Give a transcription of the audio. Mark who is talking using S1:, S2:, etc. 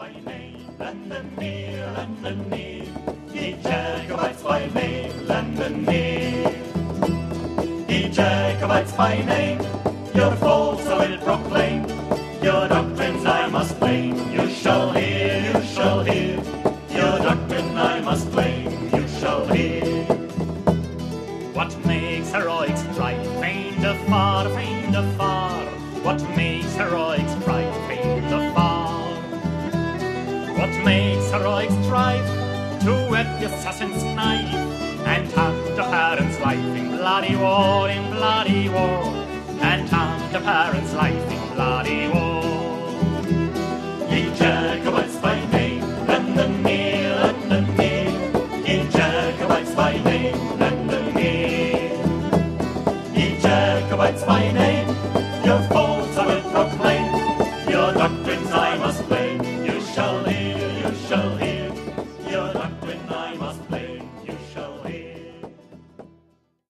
S1: by name, lend an ear, lend an ear. Ye Jacobites by name, lend an ear. Ye Jacobites by name, your faults I will proclaim, your doctrines I must blame. You shall hear, you shall hear, your doctrine I must blame, you shall hear.
S2: What makes heroic strife, faint afar, faint afar? What makes heroic strife, faint afar? What makes heroic strife? To whet the assassin's knife and hunt a parent's life in bloody war, in bloody war, and hunt a parent's life in bloody war.
S1: Ye Jacobites by name, lend an ear, lend an ear. Ye Jacobites by name, lend an ear. Ye Jacobites by name, your faults I will proclaim, your doctrines I must blame.